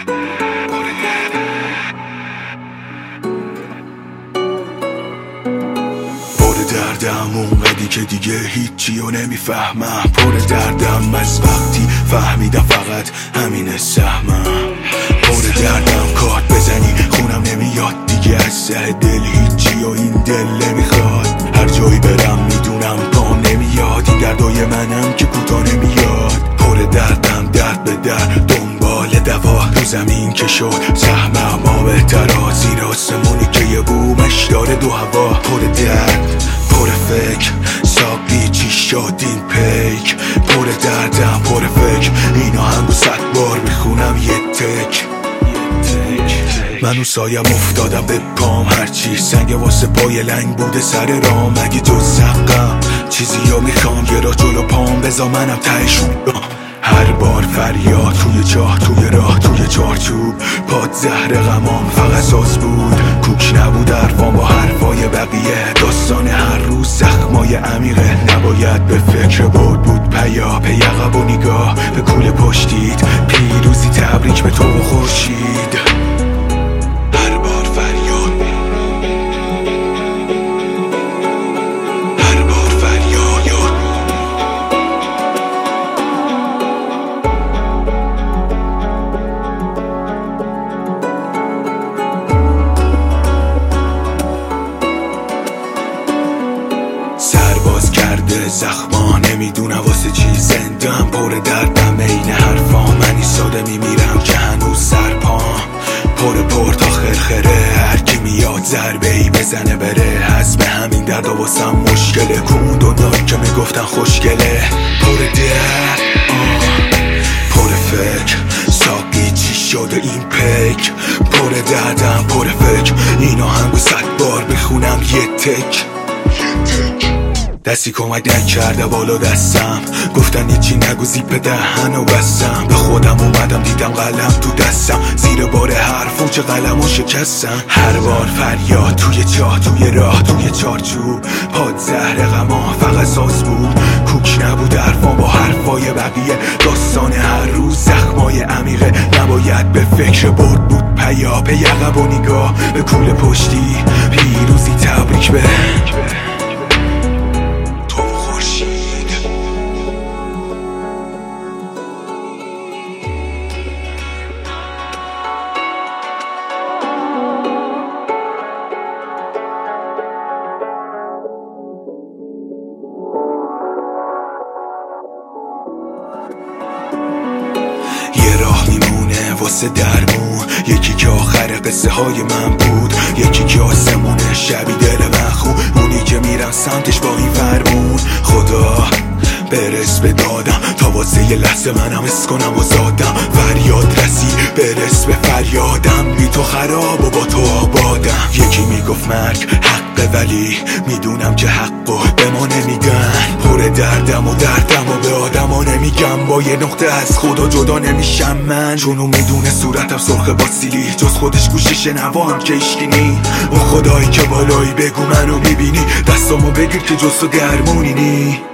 دردم اونقدی که دیگه هیچی رو نمیفهمم. پر دردم از وقتی فهمیدم فقط همینه سهمم. پر دردم کات بزنی خونم نمیاد دیگه، از ته دل هیچی و این دل نمیخواد. هر جایی برم میدونم پام نمیاد، این دردای منم که کوتاه نمیاد. پر دردم درد به درد دنبال دوا، تو زمین که شد سهمم آب ترا، زیر آسمونی که یه بومش داره دو هوا. پر درد پر فکر ساقی چی شد این پیک. پر دردم پر فکر این آهنگو 100 بار میخونم یه تک. منو سایم افتادم به پام، هرچی سنگ واسه پای لنگ بوده سر رام. اگه جز زقم چیزی رو میخوام یه را جلو پام بذار منم تهشون. هر بار فریاد توی چاه توی راه توی چارچوب، پاد زهر غمام فقط ساز بود. کوک نبود حرفام با حرفای بقیه، داستان هر روز زخمای عمیقه. نباید به فکر بود پیاپ یقب و نگاه به کوله پشتید. پیروزی تبریک به تو و خورشید. سرباز کرده زخما نمیدونه واسه چی زندم. پر دردم عین حرفا، من ایستاده میمیرم که هنوز سرپام. پر تا خرخره، هر کی میاد ضربه ای بزنه بره. حسب همین دردا واسم مشکله، کون دنیایی که میگفتن خوشگله. پر درد پر فکر ساقی چی شده این پیک. پر دردم پر فکر این آهنگو 100 بار بخونم یه تک. دستی کمک نکرده بالا دستم، گفتن هیچی نگو زیپ دهنو بستم. به خودم اومدم دیدم قلم تو دستم، زیر بار حرفم چه قلمو شکستم. هر بار فریاد توی چاه توی راه توی چارچوب، پاد زهر غما فقط ساز بود. کوک نبود حرفام با حرفای بقیه، داستان هر روز زخمای عمیقه. نباید به فکر بود پیاپ یقب و نگاه به کوله پشتی. پیروزی تبریک به واسه درمون. یکی که آخر قصه های من بود، یکی که آسمونه شبی دل من خون. اونی که میرم سمتش با این فرمون. خدا برس به دادم تا واسه یه لحظه منم حس کنم و زادم. فریاد رسی برس به فریادم، بی تو خراب و با تو آبادم. یکی میگفت مرگ حقه ولی میدونم که حقو به ما نمیگن. پر دردم و به آدما نمیگم، با یه نقطه از خدا جدا نمیشم من. چونو میدونه صورتم سرخه با سیلی، جز خودش گوشی شنوا هم که اشکینی. اون خدایی که بالایی بگو منو میبینی، دستامو بگیر که جز تو درمونی نی.